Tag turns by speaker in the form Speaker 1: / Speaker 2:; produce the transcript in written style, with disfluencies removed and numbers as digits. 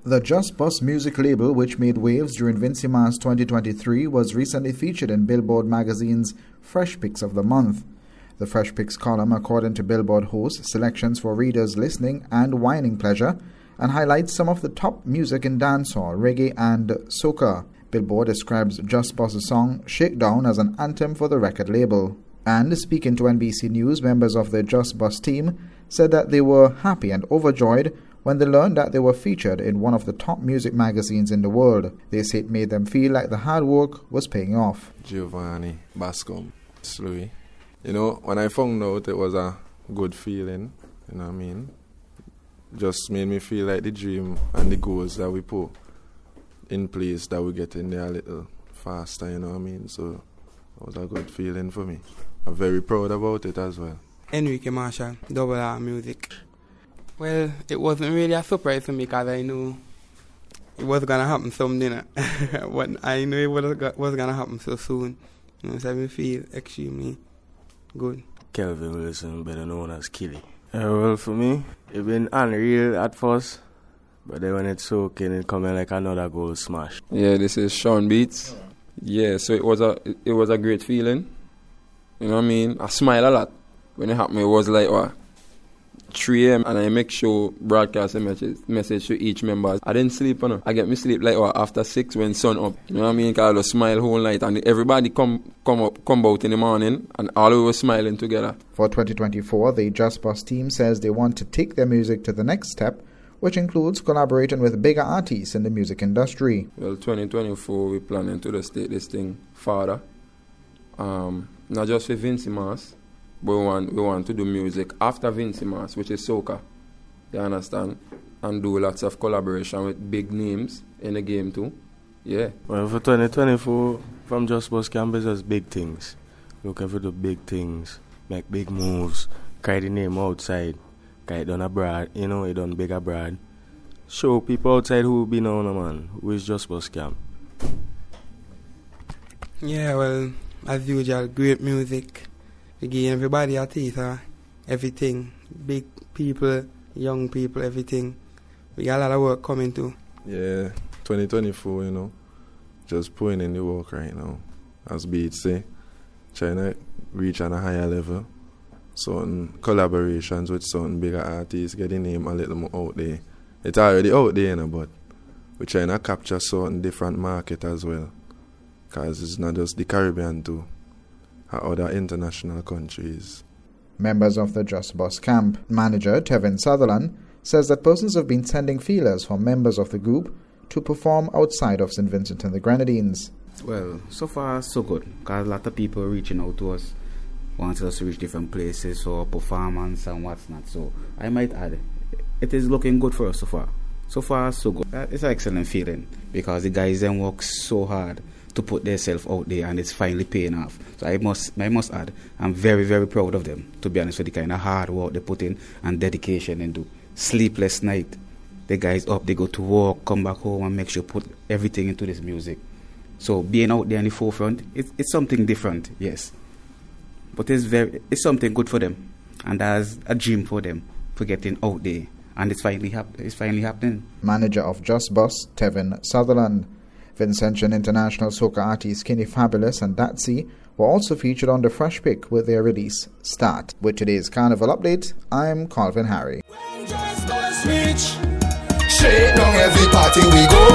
Speaker 1: The Just Bus music label, which made waves during Vincimas 2023, was recently featured in Billboard magazine's Fresh Picks of the Month. The Fresh Picks column, according to Billboard hosts, selections for readers' listening and whining pleasure, and highlights some of the top music in dancehall, reggae, and soca. Billboard describes Just Bus's song Shakedown as an anthem for the record label. And speaking to NBC News, members of the Just Bus team said that they were happy and overjoyed when they learned that they were featured in one of the top music magazines in the world. They say it made them feel like the hard work was paying off.
Speaker 2: Giovanni Bascom, Louis. You know, when I found out, it was a good feeling, you know what I mean? Just made me feel like the dream and the goals that we put in place, that we get in there a little faster, you know what I mean? So it was a good feeling for me. I'm very proud about it as well.
Speaker 3: Enrique Marshall, Double R Music. Well, it wasn't really a surprise to me because I knew it was going to happen someday. But I knew it was going to happen so soon. You know, so I feel extremely good.
Speaker 4: Kelvin Wilson, better known as Killy. Well, for me, it been unreal at first, but then when it's soaking, it coming like another goal smash.
Speaker 5: Yeah, this is Sean Beats. Yeah, so it was a great feeling. You know what I mean? I smile a lot when it happened. It was like, what? 3 a.m. and I make sure broadcast a message to each member. I didn't sleep, you know. I get me sleep like after 6 when sun up. You know what I mean? Cause I just smile whole night and everybody come out in the morning and all we were smiling together.
Speaker 1: For 2024, the Just Bus team says they want to take their music to the next step, which includes collaborating with bigger artists in the music industry.
Speaker 5: Well, 2024 we're planning to just take this thing farther. Not just for Vincimas. But we want to do music after Vincimas, which is soca. You understand? And do lots of collaboration with big names in the game too. Yeah.
Speaker 4: Well, for 2024, from Just Bus Campus, there's big things. Looking for the big things, make big moves, carry the name outside, carry it done abroad, you know, it done big abroad. Show people outside who be known, man, who is Just Bus Camp.
Speaker 3: Yeah, well, as usual, great music. We give everybody a theater, everything. Big people, young people, everything. We got a lot of work coming too.
Speaker 2: Yeah, 2024, you know, just putting in the work right now. As Beats say, trying to reach on a higher level. Certain collaborations with certain bigger artists, get the name a little more out there. It's already out there, you know, but we're trying to capture certain different market as well. Because it's not just the Caribbean too. Other international countries.
Speaker 1: Members of the Just Bus camp manager Tevin Sutherland says that persons have been sending feelers for members of the group to perform outside of St. Vincent and the Grenadines.
Speaker 6: Well, so far so good, because a lot of people reaching out to us, wanting us to reach different places for performance and what's not. So I might add, it is looking good for us so far. So far so good. It's an excellent feeling because the guys then work so hard to put themselves out there and it's finally paying off. So I must add, I'm very, very proud of them, to be honest with the kind of hard work they put in and dedication into. Sleepless night. The guys up, they go to work, come back home and make sure put everything into this music. So being out there in the forefront, it's something different, yes. But it's something good for them. And there's a dream for them for getting out there. And it's finally happening.
Speaker 1: Manager of Just Bus, Tevin Sutherland. Vincentian international soca artists Skinny Fabulous and Datsy were also featured on the Fresh Pick with their release Start. With today's Carnival Update, I'm Calvin Harry.
Speaker 7: Straight down every party we go.